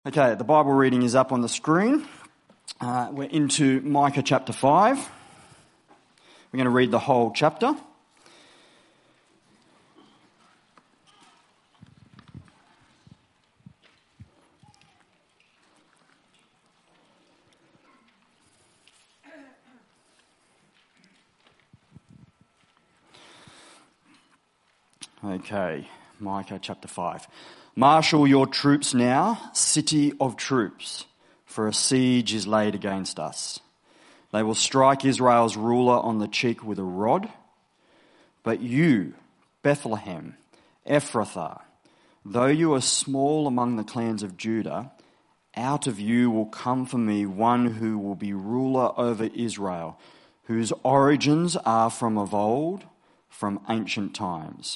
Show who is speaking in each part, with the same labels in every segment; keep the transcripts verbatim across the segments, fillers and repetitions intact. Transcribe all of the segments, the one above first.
Speaker 1: Okay, the Bible reading is up on the screen. Uh, we're into Micah chapter five. We're going to read the whole chapter. Okay, Micah chapter five. Marshal your troops now, city of troops, for a siege is laid against us. They will strike Israel's ruler on the cheek with a rod. But you, Bethlehem, Ephrathah, though you are small among the clans of Judah, out of you will come for me one who will be ruler over Israel, whose origins are from of old, from ancient times.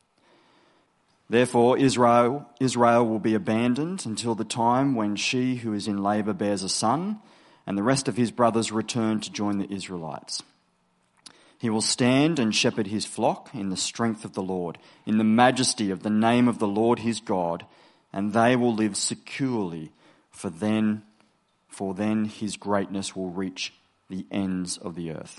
Speaker 1: Therefore, Israel, Israel will be abandoned until the time when she who is in labour bears a son, and the rest of his brothers return to join the Israelites. He will stand and shepherd his flock in the strength of the Lord, in the majesty of the name of the Lord his God, and they will live securely, for then, for then his greatness will reach the ends of the earth.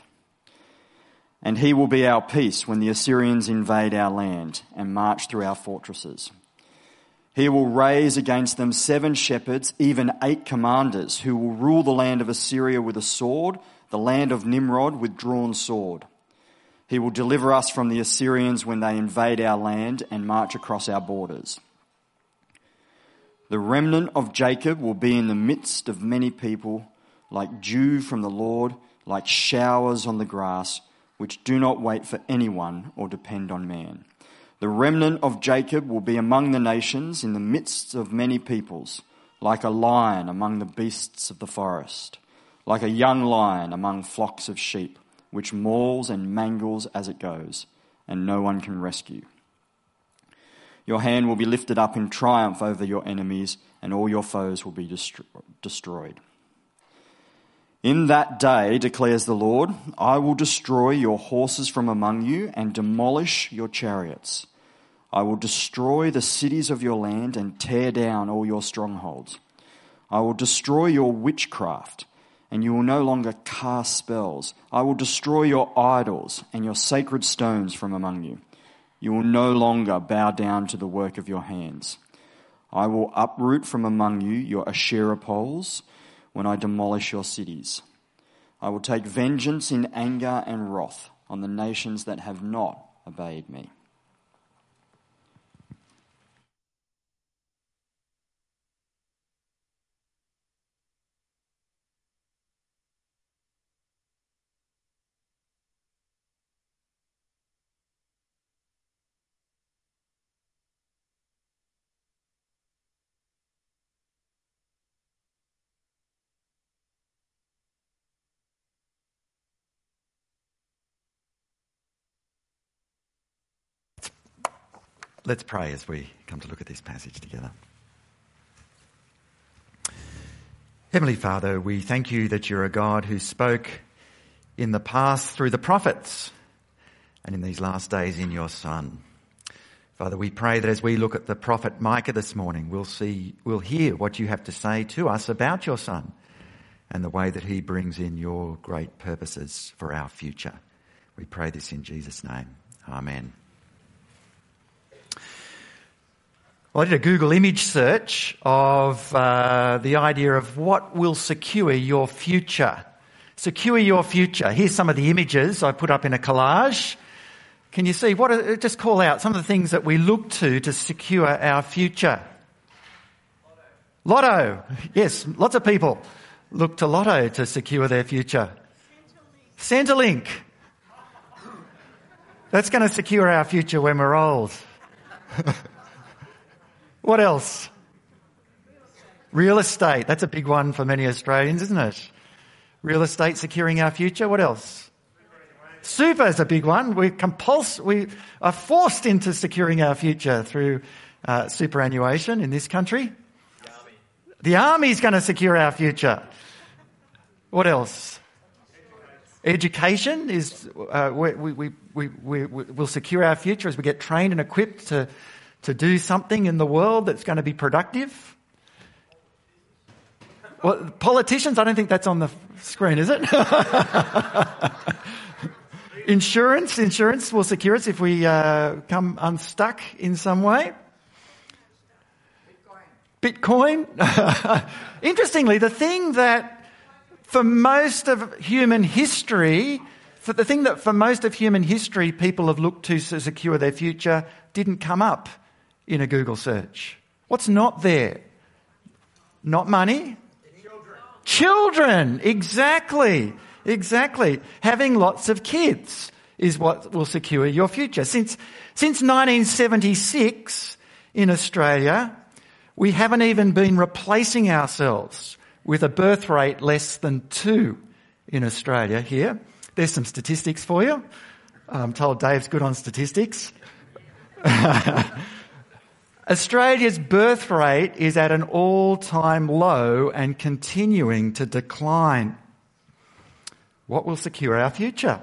Speaker 1: And he will be our peace when the Assyrians invade our land and march through our fortresses. He will raise against them seven shepherds, even eight commanders, who will rule the land of Assyria with a sword, the land of Nimrod with drawn sword. He will deliver us from the Assyrians when they invade our land and march across our borders. The remnant of Jacob will be in the midst of many people, like dew from the Lord, like showers on the grass, which do not wait for anyone or depend on man. The remnant of Jacob will be among the nations in the midst of many peoples, like a lion among the beasts of the forest, like a young lion among flocks of sheep, which mauls and mangles as it goes, and no one can rescue. Your hand will be lifted up in triumph over your enemies, and all your foes will be destro- destroyed. In that day, declares the Lord, I will destroy your horses from among you and demolish your chariots. I will destroy the cities of your land and tear down all your strongholds. I will destroy your witchcraft, and you will no longer cast spells. I will destroy your idols and your sacred stones from among you. You will no longer bow down to the work of your hands. I will uproot from among you your Asherah poles, when I demolish your cities. I will take vengeance in anger and wrath on the nations that have not obeyed me.
Speaker 2: Let's pray as we come to look at this passage together. Heavenly Father, we thank you that you're a God who spoke in the past through the prophets and in these last days in your Son. Father, we pray that as we look at the prophet Micah this morning, we'll see, we'll hear what you have to say to us about your Son and the way that he brings in your great purposes for our future. We pray this in Jesus' name. Amen. Well, I did a Google image search of uh, the idea of what will secure your future. Secure your future. Here's some of the images I put up in a collage. Can you see? What? Are, just call out some of the things that we look to to secure our future. Lotto. Lotto. Yes, lots of people look to Lotto to secure their future. Centrelink. Centrelink. That's going to secure our future when we're old. What else? Real estate. That's a big one for many Australians, isn't it? Real estate securing our future. What else? Super is a big one. We compuls- we are forced into securing our future through uh, superannuation in this country. The army. The army is going to secure our future. What else? Education is uh, we, we, we, we, we, will secure our future as we get trained and equipped to to do something in the world that's going to be productive. Well, politicians, I don't think that's on the screen, is it? Insurance, insurance will secure us if we uh, come unstuck in some way. Bitcoin. Bitcoin. Interestingly, the thing that for most of human history, for the thing that for most of human history people have looked to to secure their future didn't come up in a Google search. What's not there? Not money? Children. Children, exactly. Exactly. Having lots of kids is what will secure your future. Since, since nineteen seventy-six in Australia, we haven't even been replacing ourselves with a birth rate less than two in Australia here. There's some statistics for you. I'm told Dave's good on statistics. Australia's birth rate is at an all-time low and continuing to decline. What will secure our future?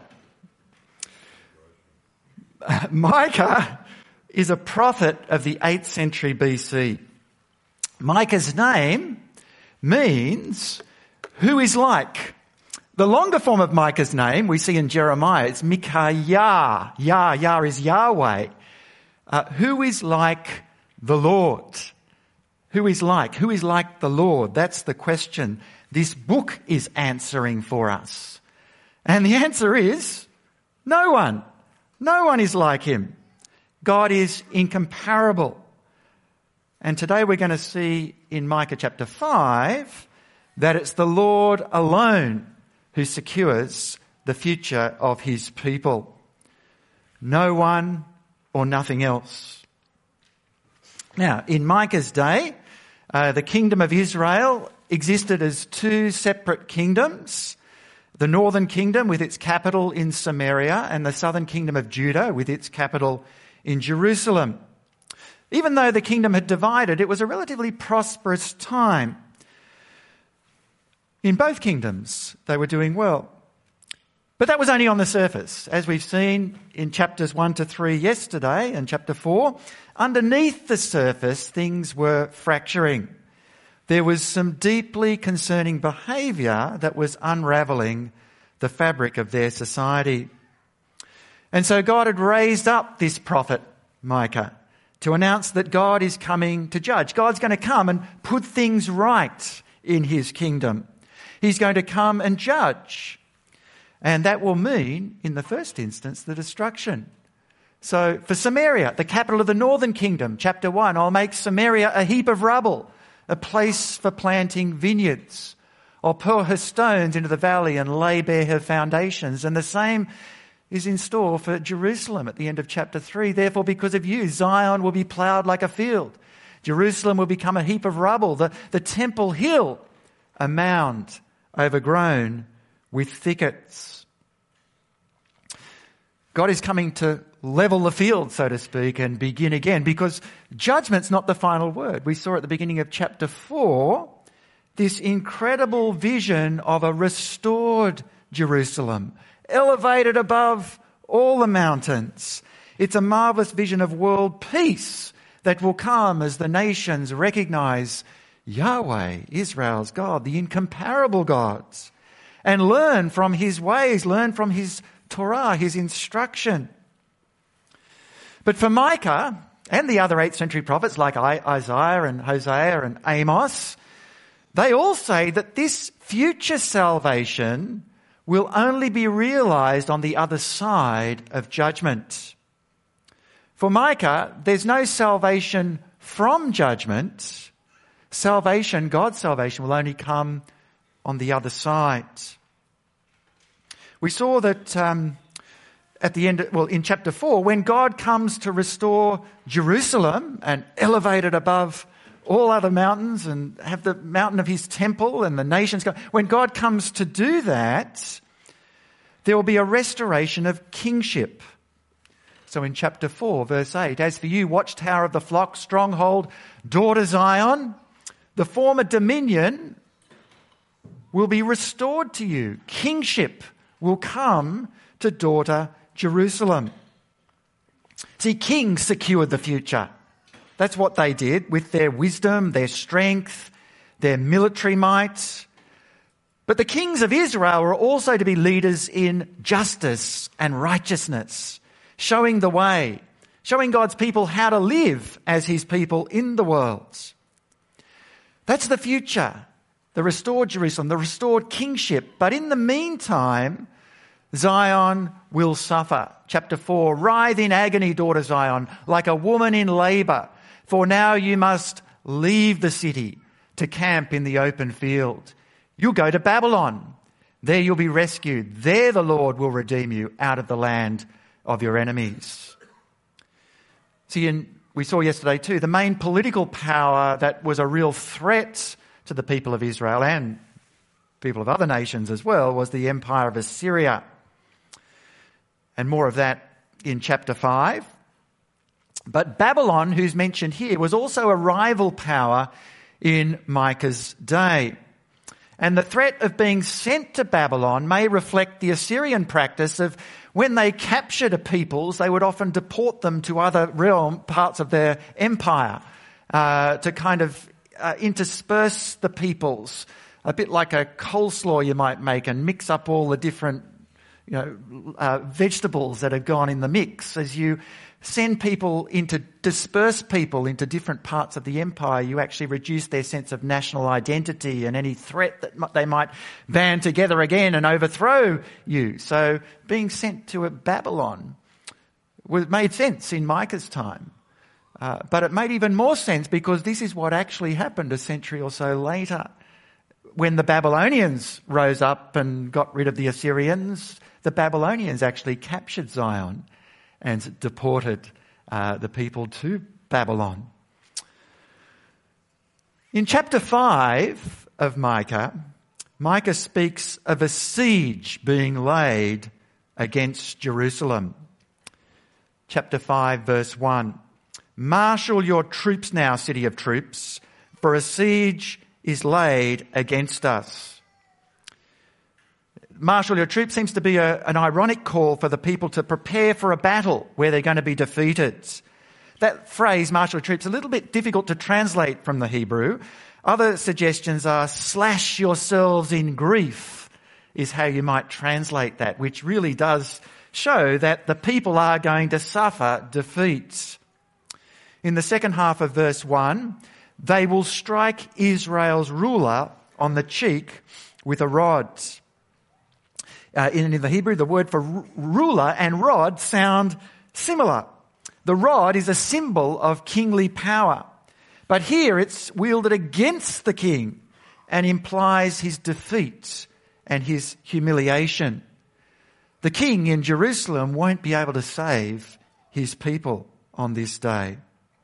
Speaker 2: Micah is a prophet of the eighth century B C. Micah's name means who is like. The longer form of Micah's name we see in Jeremiah. It's Micaiah. Yah, Yah is Yahweh. Uh, who is like the Lord? Who is like? Who is like the Lord? That's the question this book is answering for us. And the answer is no one. No one is like him. God is incomparable. And today we're going to see in Micah chapter five that it's the Lord alone who secures the future of his people. No one or nothing else. Now, in Micah's day, uh, the kingdom of Israel existed as two separate kingdoms. The northern kingdom with its capital in Samaria and the southern kingdom of Judah with its capital in Jerusalem. Even though the kingdom had divided, it was a relatively prosperous time. In both kingdoms, they were doing well. But that was only on the surface. As we've seen in chapters one to three yesterday and chapter four, underneath the surface, things were fracturing. There was some deeply concerning behaviour that was unravelling the fabric of their society. And so God had raised up this prophet, Micah, to announce that God is coming to judge. God's going to come and put things right in his kingdom. He's going to come and judge. And that will mean, in the first instance, the destruction. So for Samaria, the capital of the northern kingdom, chapter one, I'll make Samaria a heap of rubble, a place for planting vineyards. I'll pour her stones into the valley and lay bare her foundations. And the same is in store for Jerusalem at the end of chapter three. Therefore, because of you, Zion will be ploughed like a field. Jerusalem will become a heap of rubble. The, the temple hill, a mound overgrown with thickets. God is coming to level the field, so to speak, and begin again, because judgment's not the final word. We saw at the beginning of chapter four this incredible vision of a restored Jerusalem, elevated above all the mountains. It's a marvellous vision of world peace that will come as the nations recognise Yahweh, Israel's God, the incomparable God, and learn from his ways, learn from his Torah, his instruction. But for Micah and the other eighth century prophets like Isaiah and Hosea and Amos, they all say that this future salvation will only be realised on the other side of judgment. For Micah, there's no salvation from judgment. Salvation, God's salvation, will only come on the other side. We saw that um, at the end, well, in chapter four, when God comes to restore Jerusalem and elevate it above all other mountains and have the mountain of his temple and the nations go, when God comes to do that, there will be a restoration of kingship. So in chapter four, verse eight, as for you, watchtower of the flock, stronghold, daughter Zion, the former dominion will be restored to you. Kingship will come to daughter Jerusalem. See, kings secured the future. That's what they did with their wisdom, their strength, their military might. But the kings of Israel were also to be leaders in justice and righteousness, showing the way, showing God's people how to live as his people in the world. That's the future, the restored Jerusalem, the restored kingship. But in the meantime, Zion will suffer. Chapter four, writhe in agony, daughter Zion, like a woman in labour. For now you must leave the city to camp in the open field. You'll go to Babylon. There you'll be rescued. There the Lord will redeem you out of the land of your enemies. See, in, we saw yesterday too, the main political power that was a real threat to the people of Israel and people of other nations as well was the empire of Assyria. And more of that in chapter five. But Babylon, who's mentioned here, was also a rival power in Micah's day. And the threat of being sent to Babylon may reflect the Assyrian practice of when they captured a peoples, they would often deport them to other realm parts of their empire uh, to kind of uh, intersperse the peoples, a bit like a coleslaw you might make and mix up all the different you know, uh, vegetables that have gone in the mix. As you send people into, disperse people into different parts of the empire, you actually reduce their sense of national identity and any threat that they might band together again and overthrow you. So being sent to a Babylon was, made sense in Micah's time. Uh, but it made even more sense because this is what actually happened a century or so later. When the Babylonians rose up and got rid of the Assyrians, the Babylonians actually captured Zion and deported uh, the people to Babylon. In chapter five of Micah, Micah speaks of a siege being laid against Jerusalem. Chapter five, verse one. Marshal your troops now, city of troops, for a siege is laid against us. Marshal your troops seems to be a, an ironic call for the people to prepare for a battle where they're going to be defeated. That phrase, marshal your troops, is a little bit difficult to translate from the Hebrew. Other suggestions are slash yourselves in grief is how you might translate that, which really does show that the people are going to suffer defeat. In the second half of verse one, they will strike Israel's ruler on the cheek with a rod. Uh, in, in the Hebrew, the word for r- ruler and rod sound similar. The rod is a symbol of kingly power. But here it's wielded against the king and implies his defeat and his humiliation. The king in Jerusalem won't be able to save his people on this day.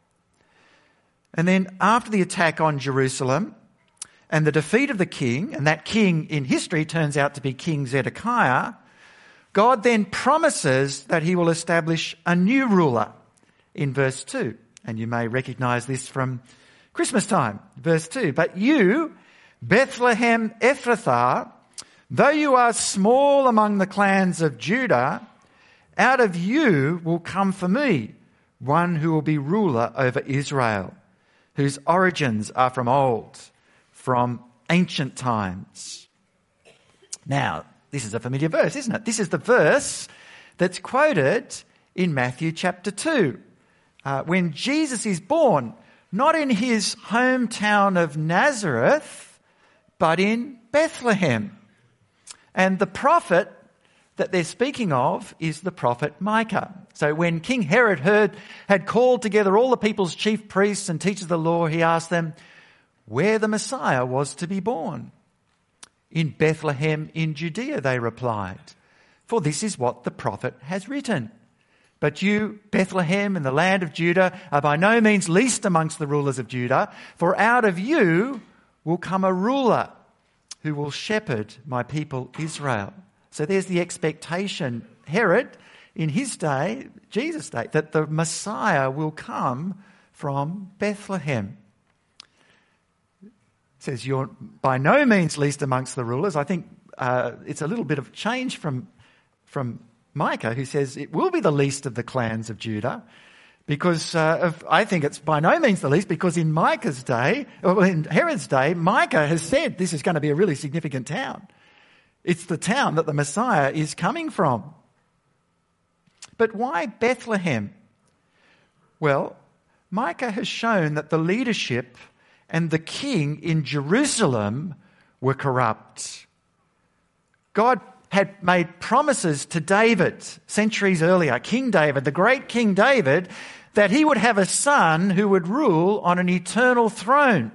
Speaker 2: And then after the attack on Jerusalem and the defeat of the king, and that king in history turns out to be King Zedekiah, God then promises that he will establish a new ruler in verse two. And you may recognise this from Christmas time, verse two. But you, Bethlehem Ephrathah, though you are small among the clans of Judah, out of you will come for me one who will be ruler over Israel, whose origins are from old, from ancient times. Now, this is a familiar verse, isn't it? This is the verse that's quoted in Matthew chapter two, uh, when Jesus is born, not in his hometown of Nazareth, but in Bethlehem. And the prophet that they're speaking of is the prophet Micah. So when King Herod heard, had called together all the people's chief priests and teachers of the law, he asked them where the Messiah was to be born. In Bethlehem in Judea, they replied, for this is what the prophet has written. But you, Bethlehem, in the land of Judah, are by no means least amongst the rulers of Judah, for out of you will come a ruler who will shepherd my people Israel. So there's the expectation, Herod, in his day, Jesus' day, that the Messiah will come from Bethlehem. It says you're by no means least amongst the rulers. I think uh, it's a little bit of change from, from Micah, who says it will be the least of the clans of Judah. Because uh, of, I think it's by no means the least, because in Micah's day, or in Herod's day, Micah has said this is going to be a really significant town. It's the town that the Messiah is coming from. But why Bethlehem? Well, Micah has shown that the leadership and the king in Jerusalem were corrupt. God had made promises to David centuries earlier, King David, the great King David, that he would have a son who would rule on an eternal throne.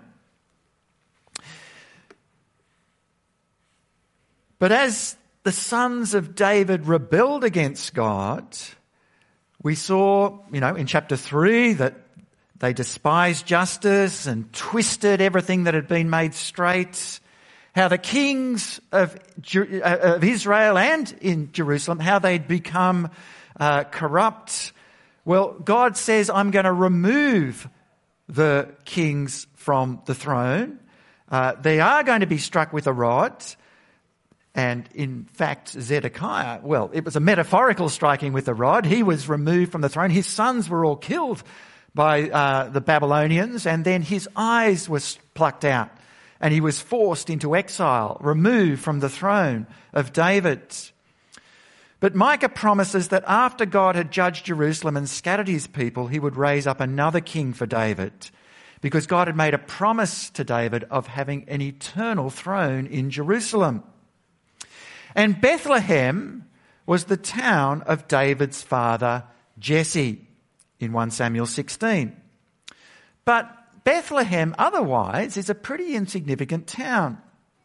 Speaker 2: But as the sons of David rebelled against God, we saw, you know, in chapter three that they despised justice and twisted everything that had been made straight. How the kings of, of Israel and in Jerusalem, how they'd become uh, corrupt. Well, God says, I'm going to remove the kings from the throne. Uh, they are going to be struck with a rod. And in fact, Zedekiah, well, it was a metaphorical striking with a rod. He was removed from the throne. His sons were all killed by uh, the Babylonians, and then his eyes were plucked out, and he was forced into exile, removed from the throne of David. But Micah promises that after God had judged Jerusalem and scattered his people, he would raise up another king for David, because God had made a promise to David of having an eternal throne in Jerusalem. And Bethlehem was the town of David's father, Jesse, in First Samuel sixteen. But Bethlehem otherwise is a pretty insignificant town.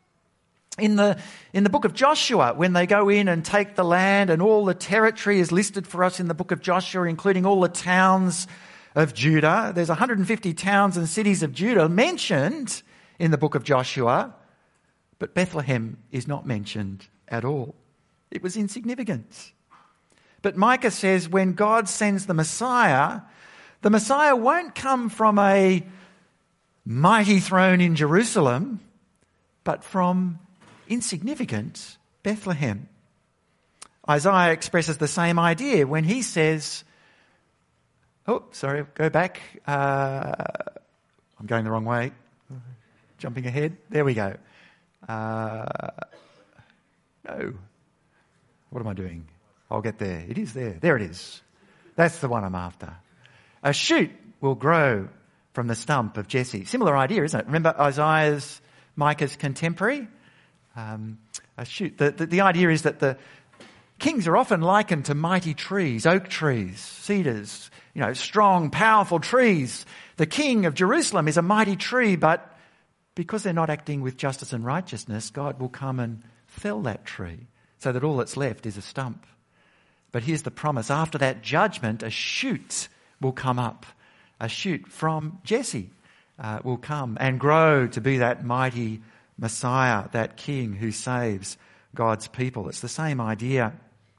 Speaker 2: In the, in the book of Joshua, when they go in and take the land, and all the territory is listed for us in the book of Joshua, including all the towns of Judah. There's one hundred fifty towns and cities of Judah mentioned in the book of Joshua, but Bethlehem is not mentioned at all. It was insignificant. But Micah says when God sends the Messiah, the Messiah won't come from a mighty throne in Jerusalem, but from insignificant Bethlehem. Isaiah expresses the same idea when he says, oh, sorry, go back. Uh, I'm going the wrong way. Jumping ahead. There we go. Uh, no. What am I doing? I'll get there. It is there. There it is. That's the one I'm after. A shoot will grow from the stump of Jesse. Similar idea, isn't it? Remember Isaiah's, Micah's contemporary? Um, a shoot. The, the, the idea is that the kings are often likened to mighty trees, oak trees, cedars, you know, strong, powerful trees. The king of Jerusalem is a mighty tree, but because they're not acting with justice and righteousness, God will come and fell that tree so that all that's left is a stump. But here's the promise. After that judgment, a shoot will come up. A shoot from Jesse uh, will come and grow to be that mighty Messiah, that king who saves God's people. It's the same idea.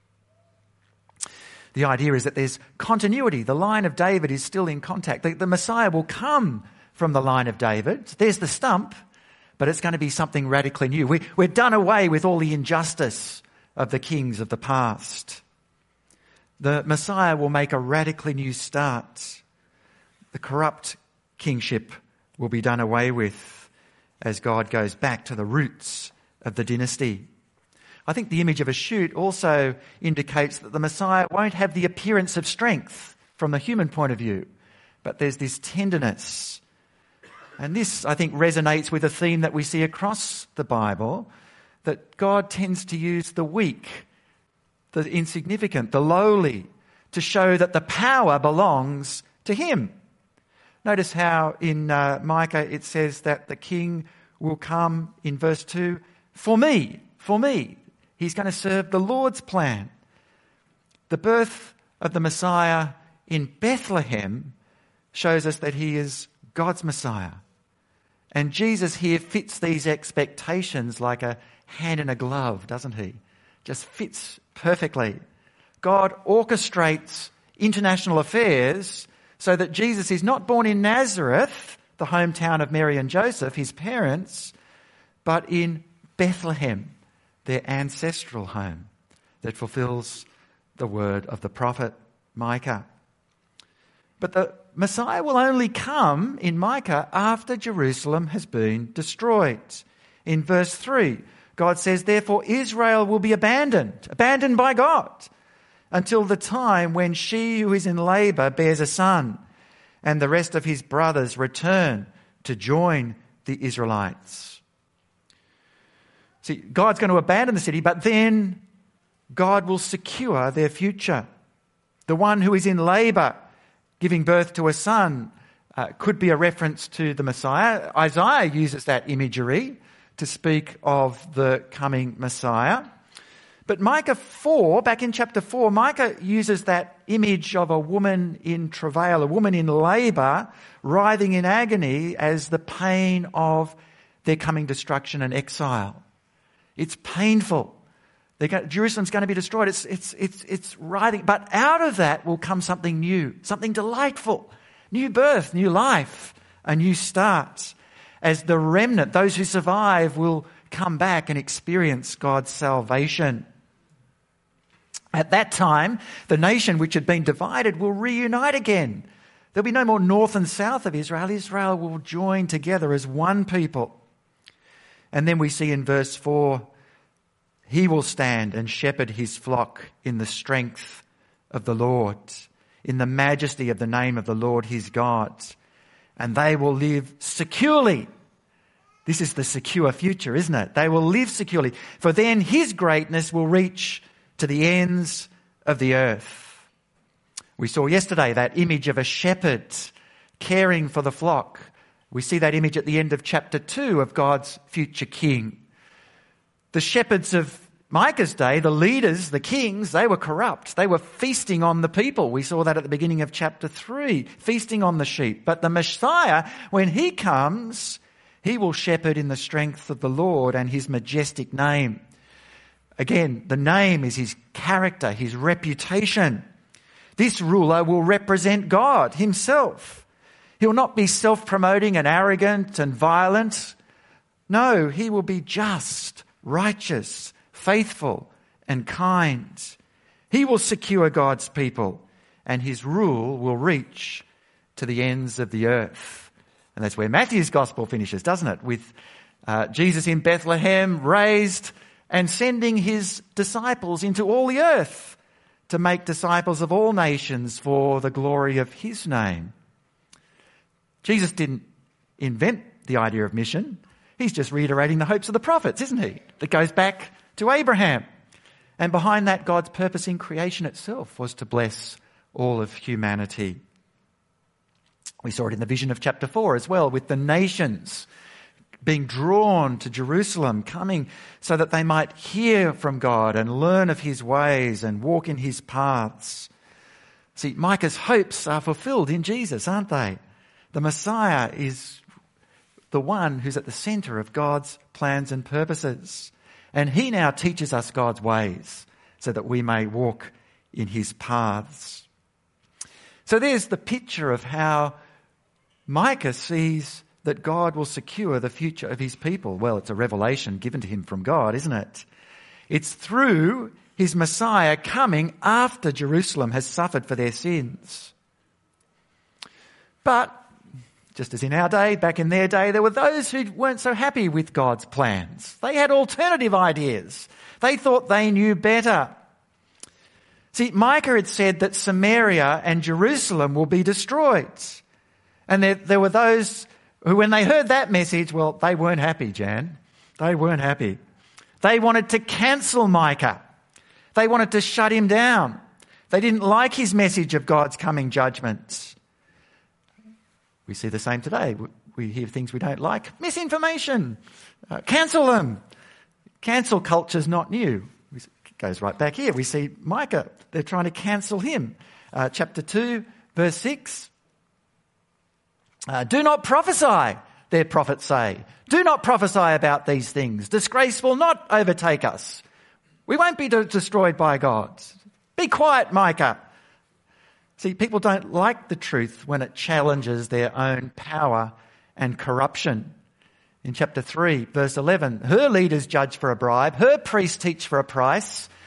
Speaker 2: The idea is that there's continuity. The line of David is still in contact. The, the Messiah will come from the line of David. There's the stump, but it's going to be something radically new. We, we're done away with all the injustice of the kings of the past. The Messiah will make a radically new start. The corrupt kingship will be done away with as God goes back to the roots of the dynasty. I think the image of a shoot also indicates that the Messiah won't have the appearance of strength from the human point of view, but there's this tenderness. And this, I think, resonates with a theme that we see across the Bible, that God tends to use the weak, the insignificant, the lowly, to show that the power belongs to him. Notice how in uh, Micah it says that the king will come in verse two, for me, for me. He's going to serve the Lord's plan. The birth of the Messiah in Bethlehem shows us that he is God's Messiah. And Jesus here fits these expectations like a hand in a glove, doesn't he? Just fits perfectly. God orchestrates international affairs so that Jesus is not born in Nazareth, the hometown of Mary and Joseph, his parents, but in Bethlehem, their ancestral home that fulfills the word of the prophet Micah. But the Messiah will only come in Micah after Jerusalem has been destroyed. In verse three, God says, therefore Israel will be abandoned, abandoned by God, until the time when she who is in labour bears a son, and the rest of his brothers return to join the Israelites. See, God's going to abandon the city, but then God will secure their future. The one who is in labour, giving birth to a son, uh, could be a reference to the Messiah. Isaiah uses that imagery to speak of the coming Messiah. But Micah four, back in chapter four, Micah uses that image of a woman in travail, a woman in labour, writhing in agony as the pain of their coming destruction and exile. It's painful. Go, Jerusalem's going to be destroyed. It's, it's, it's, it's writhing. But out of that will come something new, something delightful. New birth, new life, a new start. As the remnant, those who survive, will come back and experience God's salvation. At that time, the nation which had been divided will reunite again. There'll be no more north and south of Israel. Israel will join together as one people. And then we see in verse four, he will stand and shepherd his flock in the strength of the Lord, in the majesty of the name of the Lord his God. And they will live securely. This is the secure future, isn't it? They will live securely. For then his greatness will reach to the ends of the earth. We saw yesterday that image of a shepherd caring for the flock. We see that image at the end of chapter two of God's future king. The shepherds of Micah's day, the leaders, the kings, they were corrupt. They were feasting on the people. We saw that at the beginning of chapter three, feasting on the sheep. But the Messiah, when he comes, he will shepherd in the strength of the Lord and his majestic name. Again, the name is his character, his reputation. This ruler will represent God himself. He'll not be self-promoting and arrogant and violent. No, he will be just, righteous, faithful and kind. He will secure God's people, and his rule will reach to the ends of the earth. And that's where Matthew's gospel finishes, doesn't it? With uh, Jesus in Bethlehem raised and sending his disciples into all the earth to make disciples of all nations for the glory of his name. Jesus didn't invent the idea of mission. He's just reiterating the hopes of the prophets, isn't he? That goes back to Abraham. And behind that, God's purpose in creation itself was to bless all of humanity. We saw it in the vision of chapter four as well, with the nations being drawn to Jerusalem, coming so that they might hear from God and learn of his ways and walk in his paths. See, Micah's hopes are fulfilled in Jesus, aren't they? The Messiah is the one who's at the centre of God's plans and purposes. And he now teaches us God's ways so that we may walk in his paths. So there's the picture of how Micah sees that God will secure the future of his people. Well, it's a revelation given to him from God, isn't it? It's through his Messiah coming after Jerusalem has suffered for their sins. But just as in our day, back in their day, there were those who weren't so happy with God's plans. They had alternative ideas. They thought they knew better. See, Micah had said that Samaria and Jerusalem will be destroyed. And there, there were those who, when they heard that message, well, they weren't happy, Jan. They weren't happy. They wanted to cancel Micah. They wanted to shut him down. They didn't like his message of God's coming judgment. We see the same today. We hear things we don't like. Misinformation. Uh, cancel them. Cancel culture's not new. It goes right back here. We see Micah. They're trying to cancel him. Uh, chapter two, verse six. Uh, do not prophesy, their prophets say. Do not prophesy about these things. Disgrace will not overtake us. We won't be de- destroyed by God. Be quiet, Micah. See, people don't like the truth when it challenges their own power and corruption. In chapter three, verse eleven, her leaders judge for a bribe, her priests teach for a price,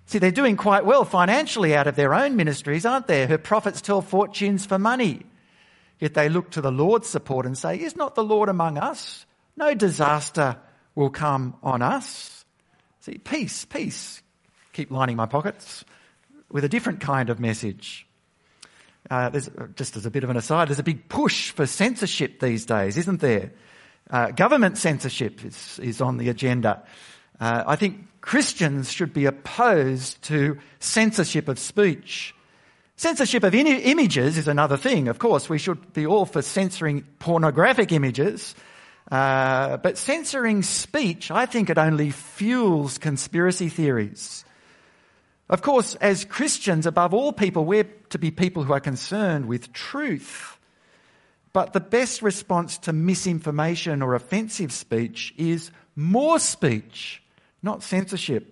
Speaker 2: See, they're doing quite well financially out of their own ministries, aren't they? Her prophets tell fortunes for money. Yet they look to the Lord's support and say, is not the Lord among us? No disaster will come on us. See, peace, peace. Keep lining my pockets with a different kind of message. Uh, there's, just as a bit of an aside, there's a big push for censorship these days, isn't there? Uh, government censorship is, is on the agenda. Uh, I think Christians should be opposed to censorship of speech. Censorship of in- images is another thing. Of course, we should be all for censoring pornographic images. Uh, but censoring speech, I think it only fuels conspiracy theories. Of course, as Christians, above all people, we're to be people who are concerned with truth. But the best response to misinformation or offensive speech is more speech, not censorship.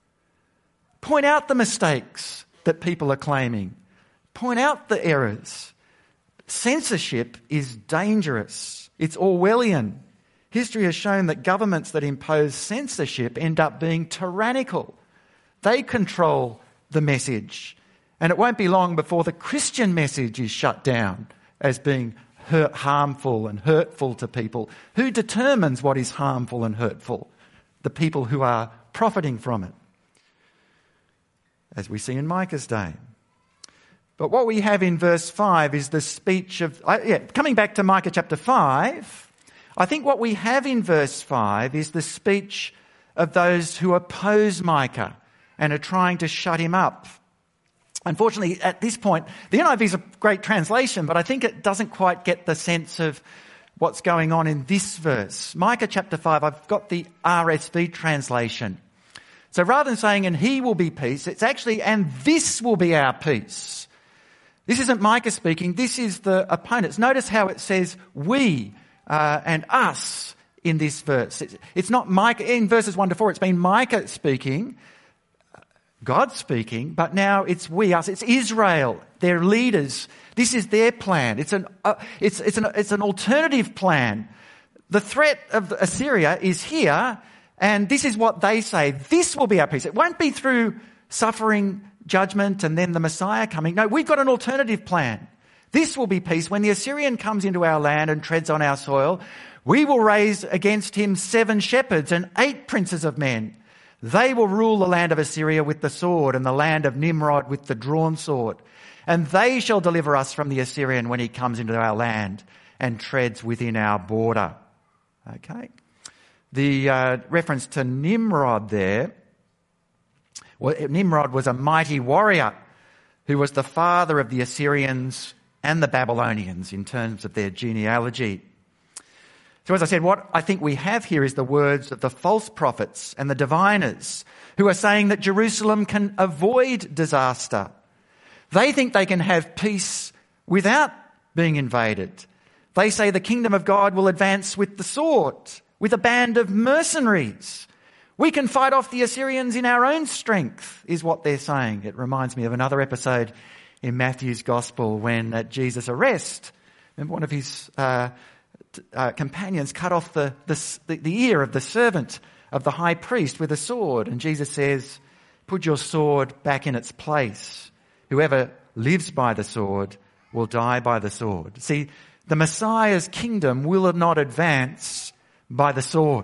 Speaker 2: Point out the mistakes that people are claiming. Point out the errors. Censorship is dangerous. It's Orwellian. History has shown that governments that impose censorship end up being tyrannical. They control the message. And it won't be long before the Christian message is shut down as being hurt, harmful and hurtful to people. Who determines what is harmful and hurtful? The people who are profiting from it, as we see in Micah's day. But what we have in verse five is the speech of... Uh, yeah, coming back to Micah chapter five, I think what we have in verse five is the speech of those who oppose Micah and are trying to shut him up. Unfortunately, at this point, the N I V is a great translation, but I think it doesn't quite get the sense of what's going on in this verse. Micah chapter five, I've got the R S V translation. So rather than saying, and he will be peace, it's actually, and this will be our peace. This isn't Micah speaking, this is the opponents. Notice how it says we uh, and us in this verse. It's, it's not Micah, in verses one to four, it's been Micah speaking, God speaking, but now it's we, us, it's Israel, their leaders. This is their plan. It's an, uh, it's, it's an, it's an alternative plan. The threat of Assyria is here, and this is what they say. This will be our peace. It won't be through suffering, judgment, and then the Messiah coming. No, we've got an alternative plan. This will be peace. When the Assyrian comes into our land and treads on our soil, we will raise against him seven shepherds and eight princes of men. They will rule the land of Assyria with the sword and the land of Nimrod with the drawn sword. And they shall deliver us from the Assyrian when he comes into our land and treads within our border. Okay. The uh, reference to Nimrod there, well, Nimrod was a mighty warrior who was the father of the Assyrians and the Babylonians in terms of their genealogy. So as I said, what I think we have here is the words of the false prophets and the diviners who are saying that Jerusalem can avoid disaster. They think they can have peace without being invaded. They say the kingdom of God will advance with the sword, with a band of mercenaries. We can fight off the Assyrians in our own strength, is what they're saying. It reminds me of another episode in Matthew's Gospel when at Jesus' arrest, remember one of his uh, uh, companions cut off the, the, the ear of the servant of the high priest with a sword. And Jesus says, put your sword back in its place. Whoever lives by the sword will die by the sword. See, the Messiah's kingdom will not advance by the sword.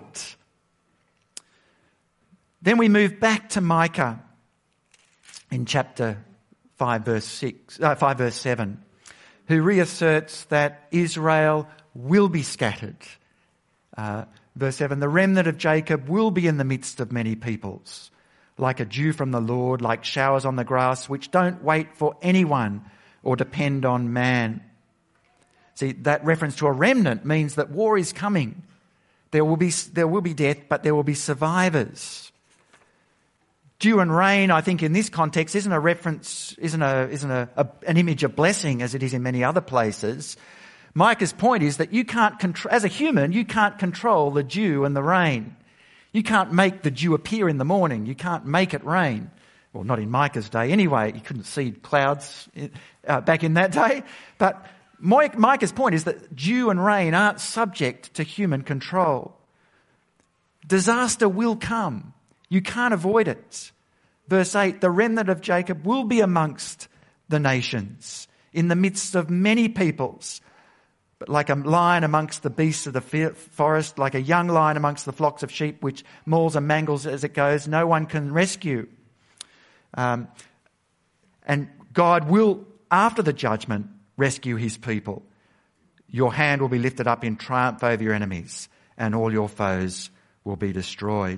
Speaker 2: Then we move back to Micah in chapter five, verse six, uh, five, verse seven, who reasserts that Israel will be scattered. Uh, verse seven, the remnant of Jacob will be in the midst of many peoples, like a dew from the Lord, like showers on the grass, which don't wait for anyone or depend on man. See, that reference to a remnant means that war is coming. There will be, there will be death, but there will be survivors. Dew and rain, I think in this context, isn't a reference, isn't a, isn't a, a, an image of blessing as it is in many other places. Micah's point is that you can't, contr- as a human, you can't control the dew and the rain. You can't make the dew appear in the morning. You can't make it rain. Well, not in Micah's day anyway. You couldn't see clouds uh, back in that day. But Micah's point is that dew and rain aren't subject to human control. Disaster will come. You can't avoid it. Verse eight, the remnant of Jacob will be amongst the nations, in the midst of many peoples. But like a lion amongst the beasts of the forest, like a young lion amongst the flocks of sheep, which mauls and mangles as it goes, no one can rescue. Um, and God will, after the judgment, rescue his people. Your hand will be lifted up in triumph over your enemies, and all your foes will be destroyed.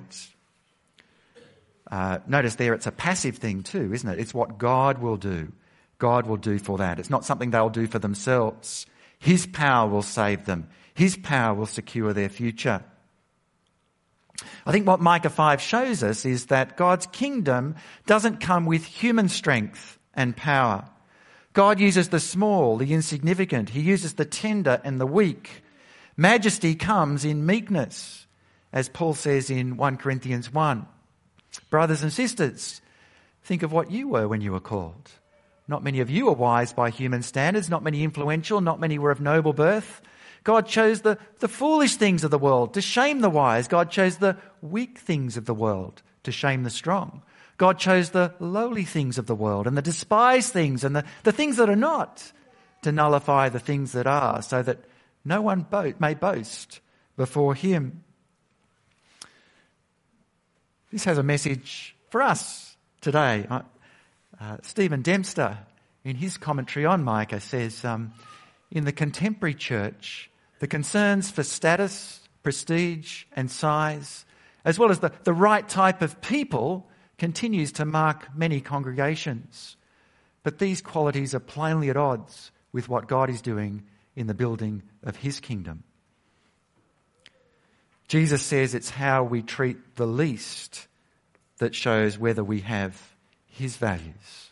Speaker 2: Uh, notice there it's a passive thing too, isn't it? It's what God will do. God will do for that. It's not something they'll do for themselves. His power will save them. His power will secure their future. I think what Micah five shows us is that God's kingdom doesn't come with human strength and power. God uses the small, the insignificant. He uses the tender and the weak. Majesty comes in meekness, as Paul says in First Corinthians one. Brothers and sisters, think of what you were when you were called. Not many of you are wise by human standards, not many influential, not many were of noble birth. God chose the, the foolish things of the world to shame the wise. God chose the weak things of the world to shame the strong. God chose the lowly things of the world and the despised things and the, the things that are not to nullify the things that are, so that no one bo- may boast before him. This has a message for us today. Uh, Stephen Dempster, in his commentary on Micah, says, um, in the contemporary church, the concerns for status, prestige and size, as well as the, the right type of people, continues to mark many congregations. But these qualities are plainly at odds with what God is doing in the building of his kingdom. Jesus says it's how we treat the least that shows whether we have his values.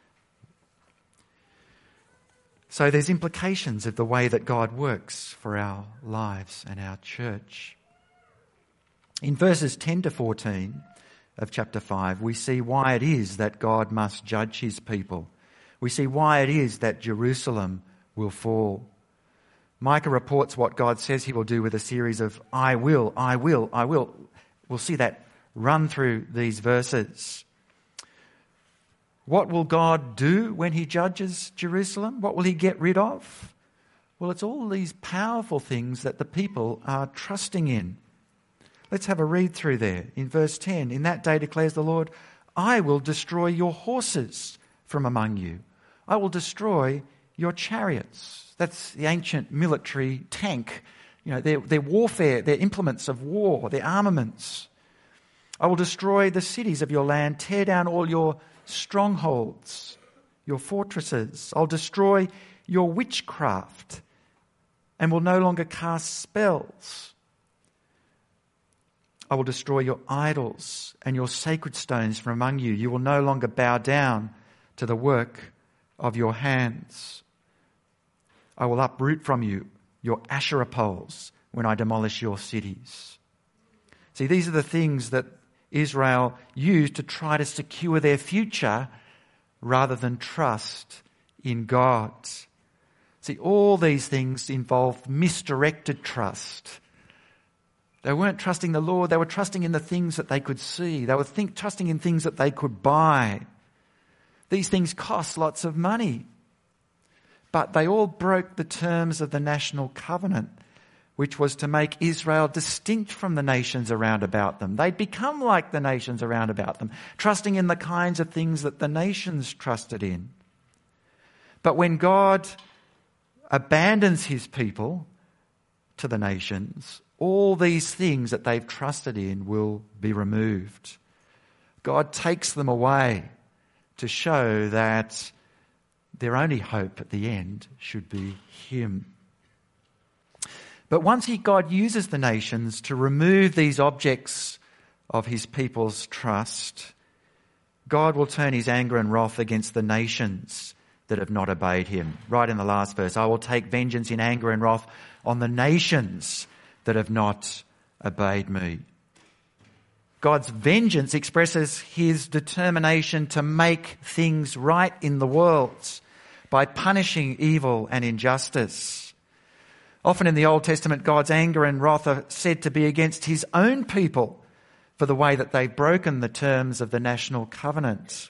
Speaker 2: So there's implications of the way that God works for our lives and our church. In verses ten to fourteen of chapter five, we see why it is that God must judge his people. We see why it is that Jerusalem will fall. Micah reports what God says he will do with a series of I will, I will, I will. We'll see that run through these verses. What will God do when he judges Jerusalem? What will he get rid of? Well, it's all these powerful things that the people are trusting in. Let's have a read through there. In verse ten, in that day declares the Lord, I will destroy your horses from among you. I will destroy your chariots. That's the ancient military tank. You know, their, their warfare, their implements of war, their armaments. I will destroy the cities of your land, tear down all your strongholds, your fortresses. I'll destroy your witchcraft and will no longer cast spells. I will destroy your idols and your sacred stones from among you. You will no longer bow down to the work of your hands. I will uproot from you your Asherah poles when I demolish your cities. See, these are the things that Israel used to try to secure their future rather than trust in God. See, all these things involved misdirected trust. They weren't trusting the Lord, they were trusting in the things that they could see. They were think, trusting in things that they could buy. These things cost lots of money. But they all broke the terms of the national covenant, which was to make Israel distinct from the nations around about them. They'd become like the nations around about them, trusting in the kinds of things that the nations trusted in. But when God abandons his people to the nations, all these things that they've trusted in will be removed. God takes them away to show that their only hope at the end should be him. But once he, God uses the nations to remove these objects of his people's trust, God will turn his anger and wrath against the nations that have not obeyed him. Right in the last verse, I will take vengeance in anger and wrath on the nations that have not obeyed me. God's vengeance expresses his determination to make things right in the world by punishing evil and injustice. Often in the Old Testament, God's anger and wrath are said to be against his own people for the way that they've broken the terms of the national covenant.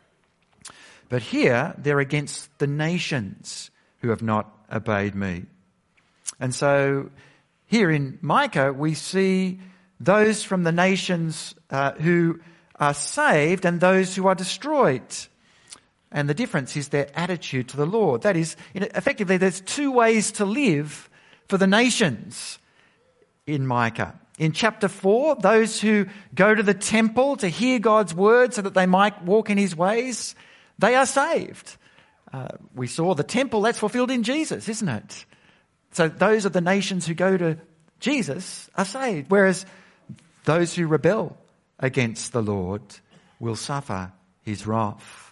Speaker 2: But here, they're against the nations who have not obeyed me. And so here in Micah, we see those from the nations uh, who are saved and those who are destroyed. And the difference is their attitude to the Lord. That is, effectively, there's two ways to live for the nations in Micah. In chapter four, those who go to the temple to hear God's word so that they might walk in his ways, they are saved. Uh, we saw the temple, that's fulfilled in Jesus, isn't it? So those are the nations who go to Jesus are saved, whereas those who rebel against the Lord will suffer his wrath.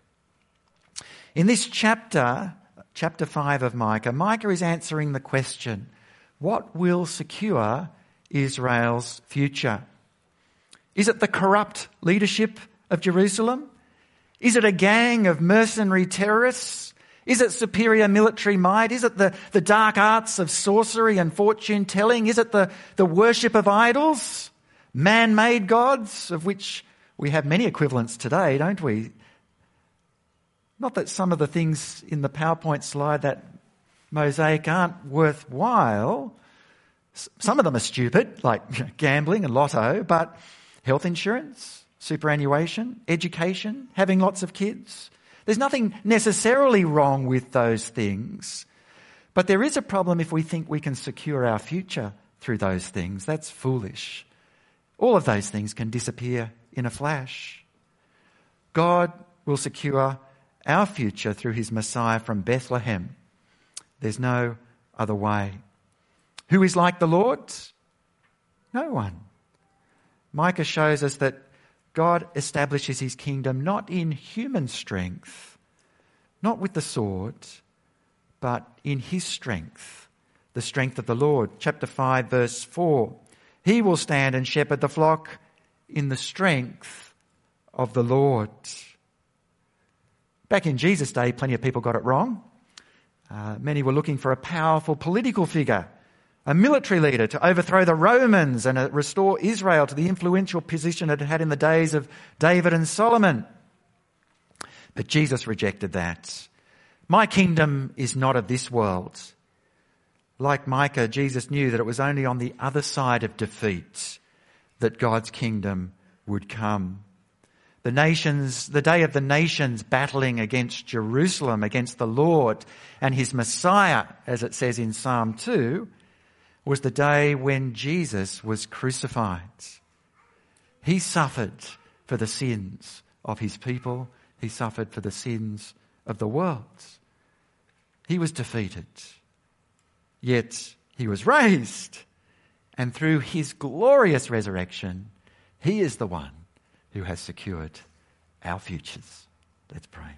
Speaker 2: In this chapter, chapter five of Micah, Micah is answering the question, what will secure Israel's future? Is it the corrupt leadership of Jerusalem? Is it a gang of mercenary terrorists? Is it superior military might? Is it the, the dark arts of sorcery and fortune telling? Is it the, the worship of idols? Man-made gods, of which we have many equivalents today, don't we? Not that some of the things in the PowerPoint slide, that mosaic, aren't worthwhile. Some of them are stupid, like gambling and lotto, but health insurance, superannuation, education, having lots of kids. There's nothing necessarily wrong with those things. But there is a problem if we think we can secure our future through those things. That's foolish. All of those things can disappear in a flash. God will secure our future through his Messiah from Bethlehem. There's no other way. Who is like the Lord? No one. Micah shows us that God establishes his kingdom not in human strength, not with the sword, but in his strength, the strength of the Lord. Chapter five, verse four. He will stand and shepherd the flock in the strength of the Lord. Back in Jesus' day, plenty of people got it wrong. Uh, many were looking for a powerful political figure, a military leader to overthrow the Romans and uh, restore Israel to the influential position it had in the days of David and Solomon. But Jesus rejected that. My kingdom is not of this world. Like Micah, Jesus knew that it was only on the other side of defeat that God's kingdom would come. The nations, the day of the nations battling against Jerusalem, against the Lord and his Messiah, as it says in Psalm two, was the day when Jesus was crucified. He suffered for the sins of his people. He suffered for the sins of the world. He was defeated. Yet he was raised. And through his glorious resurrection, he is the one who has secured our futures. Let's pray.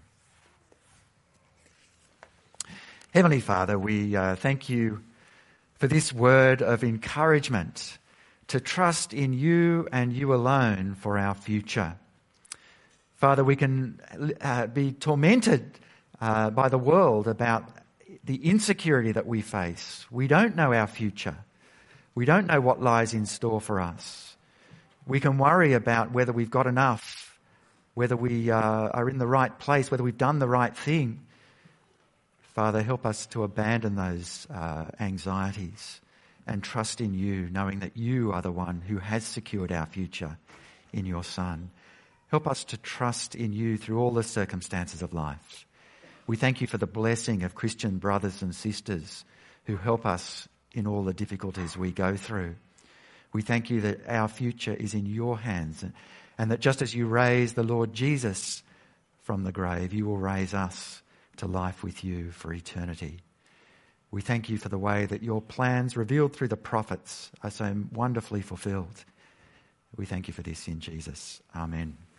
Speaker 2: Heavenly Father, we uh, thank you for this word of encouragement to trust in you and you alone for our future. Father, we can uh, be tormented uh, by the world about the insecurity that we face. We don't know our future. We don't know what lies in store for us. We can worry about whether we've got enough, whether we uh, are in the right place, whether we've done the right thing. Father, help us to abandon those uh, anxieties and trust in you, knowing that you are the one who has secured our future in your Son. Help us to trust in you through all the circumstances of life. We thank you for the blessing of Christian brothers and sisters who help us in all the difficulties we go through. We thank you that our future is in your hands, and that just as you raised the Lord Jesus from the grave, you will raise us to life with you for eternity. We thank you for the way that your plans revealed through the prophets are so wonderfully fulfilled. We thank you for this in Jesus. Amen.